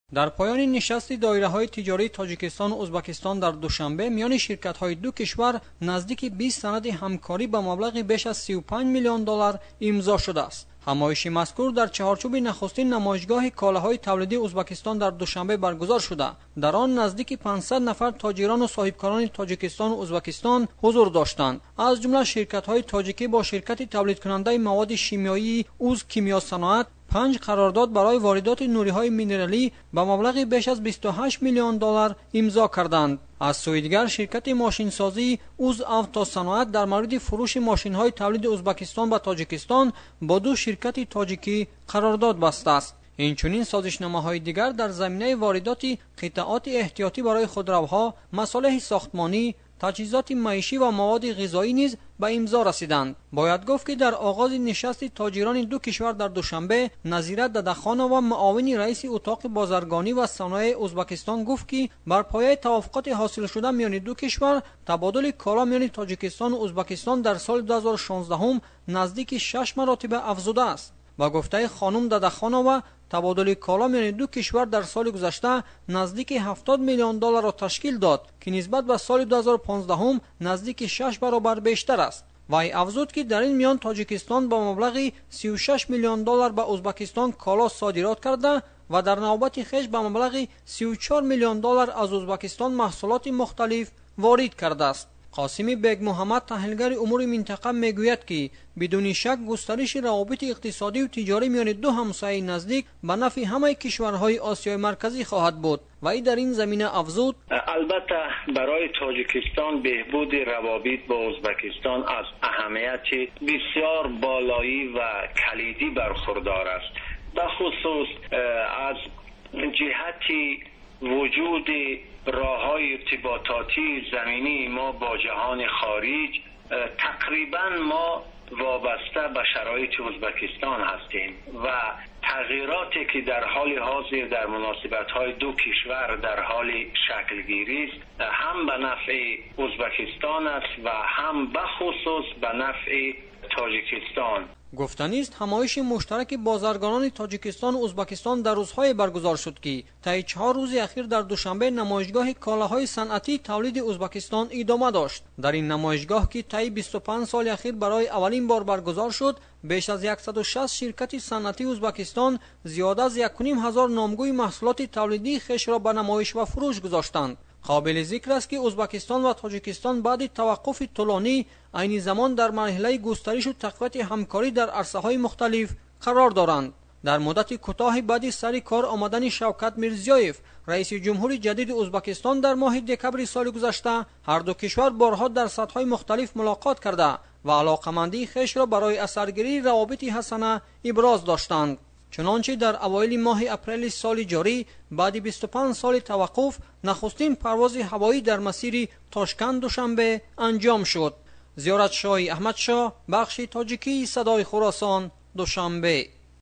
در پایان نشست دایره‌های تجاری تاجیکستان و ازبکستان در دوشنبه میان شرکت‌های دو کشور نزدیک 20 سند همکاری با مبلغ بیش از 35 میلیون دلار امضا شده است. همایش مذکور در چهارچوب نخستین نمایشگاه کالاهای تولیدی ازبکستان در دوشنبه برگزار شده. در آن نزدیک 500 نفر تاجران و صاحبکاران تاجیکستان و ازبکستان حضور داشتند. از جمله شرکت‌های تاجیکی با شرکت تولید کننده مواد شیمیایی اوز کیمیا صناعت 5 قرارداد برای واردات نوری‌های مینرالی با مبلغ بیش از 28 میلیون دلار امضا کردند. از سوی دیگر شرکت ماشینسازی اوز آوتو صناعت در مورد فروش ماشین‌های تولید ازبکستان به تاجیکستان با دو شرکت تاجیکی قرارداد بسته است. اینچنین سازشنامه‌های دیگر در زمینه واردات قطعات احتیاطی برای خودروها، مصالح ساختمانی، تجهیزات معیشی و مواد غذایی نیز به امضا رسیدند. باید گفت که در آغاز نشست تاجران دو کشور در دوشنبه نظیره ددخانه و معاون رئیس اتاق بازرگانی و صنایع ازبکستان گفت که بر پایه توافقات حاصل شده میان دو کشور تبادل کالا میان تاجیکستان و ازبکستان در سال 2016 نزدیک 6 مرتبه افزوده است. با گفته خانم ددخانه و تبادل کالا میان دو کشور در سال گذشته نزدیک 70 میلیون دلار را تشکیل داد که نسبت به سال 2015 نزدیک 6 برابر بیشتر است. وی افزود که در این میان تاجیکستان با مبلغ 36 میلیون دلار به ازبکستان کالا صادرات کرده و در نوبت خویش به مبلغ 34 میلیون دلار از ازبکستان محصولات مختلف وارد کرده است. قاسمی بیگ محمد تحلیلگر امور منطقه میگوید که بدون شک گسترش روابط اقتصادی و تجاری میان دو همسایه نزدیک به نفع همه کشورهای آسیای مرکزی خواهد بود و این در این زمینه افزود البته برای تاجیکستان بهبود روابط با ازبکستان از اهمیت بسیار بالایی و کلیدی برخوردار است. به خصوص از جهت وجود راه‌های ارتباطاتی زمینی ما با جهان خارج تقریبا ما وابسته به شرایط ازبکستان هستیم و تغییراتی که در حال حاضر در مناسبت‌های دو کشور در حال شکلگیری است هم به نفع ازبکستان است و هم به خصوص به نفع تاجیکستان. گفتنی است همایش مشترک بازرگانان تاجیکستان و ازبکستان در روزهای برگزار شد که طی 4 روز اخیر در دوشنبه نمایشگاه کالاهای صنعتی تولید ازبکستان ادامه داشت. در این نمایشگاه که طی 25 سال اخیر برای اولین بار برگزار شد، بیش از 160 شرکت صنعتی ازبکستان زیاده از 1,500 نامگوی محصولات تولیدی خویش را به نمایش و فروش گذاشتند. قابل ذکر است که ازبکستان و تاجیکستان بعد توقف طولانی عین زمان در مرحله گسترش و تقویت همکاری در عرصه‌های مختلف قرار دارند. در مدت کوتاه بعد سر کار آمدن شوکت میرزیویف رئیس جمهور جدید ازبکستان در ماه دکمبر سال گذشته، هر دو کشور بارها در سطح‌های مختلف ملاقات کرده و علاقمندی خویش را برای اثرگیری روابط حسنه ابراز داشتند. چنانچه در اوایل ماه اپریل سال جاری بعد 25 سال توقف نخستین پرواز هوایی در مسیر تاشکند دوشنبه انجام شد. زیارت شاه احمد شاه، بخش تاجیکی صدای خراسان، دوشنبه.